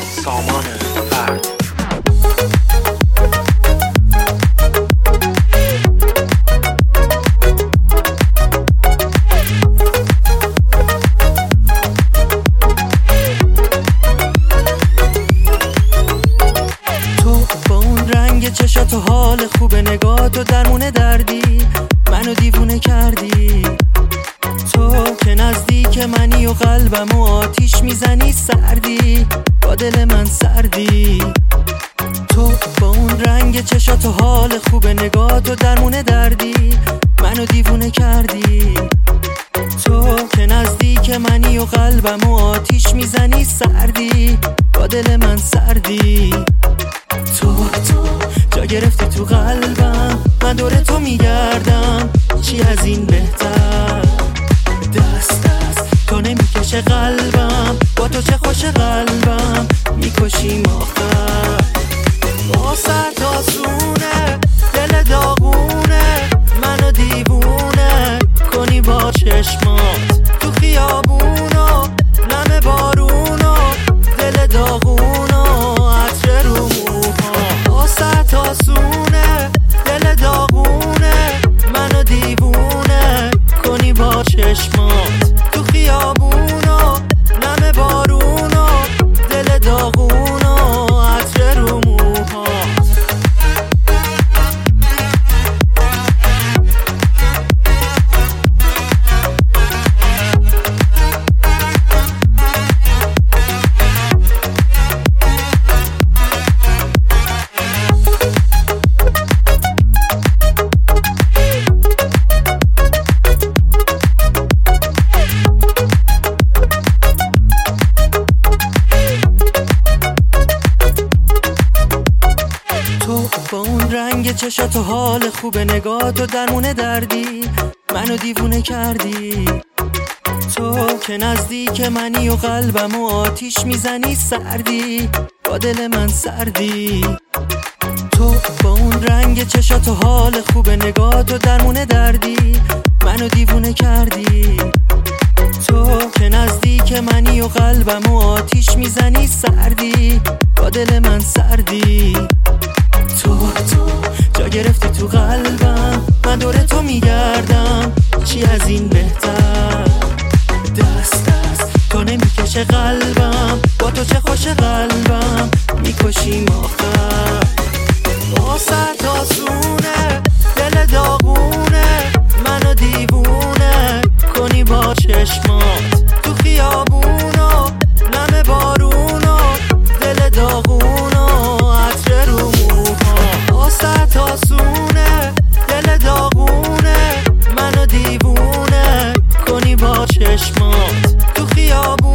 سامان فرد. چشات و حال خوب نگات و درمون دردی منو دیوونه کردی. تو که نزدیک منی و قلبم و آتیش میزنی سردی با دل من سردی. تو با اون رنگ چشات و حال خوب نگات و درمون دردی منو دیوونه کردی. تو که نزدیک منی و قلبم و آتیش میزنی سردی با دل من سردی. تو جا گرفتی تو قلبم، من دور تو میگردم، چی از این بهتر؟ دست تو نمیکشه قلبم، با تو چه خوش قلبم میکشیم آخر. واسط آسونه دل داغونه، منو دیوونه کنی با چشمات تو خیابونو نم بارونو دل داغونو عطر رو موها. واسط آسونه دل داغونه، منو دیوونه کنی با چشمات تو خیابونو نم بارونو دل داغونو عطر رو موها. با اون رنگ چشات و حال خوب نگات و درمون دردی منو دیوونه کردی. تو که نزدیک منی و قلبم و آتیش میزنی سردی با دل من سردی. تو با اون رنگ چشات و حال خوب نگات و درمون دردی منو دیوونه کردی. تو که نزدیک منی و قلبم و آتیش میزنی سردی با دل من سردی. تو جا گرفتی تو قلبم، من دور تو میگردم، چی از این بهتر؟ دست تو نمیکشه قلبم، با تو چه خوش قلبم میکشیم آخر. واسط آسونه دل داغونه، منو دیوونه کنی با چشمات تو خیابونو نم بارونو دل داغونو عطر رو موها. واسط آسونه دل داغونه، منو دیوونه کنی با چشمات تو خیابونو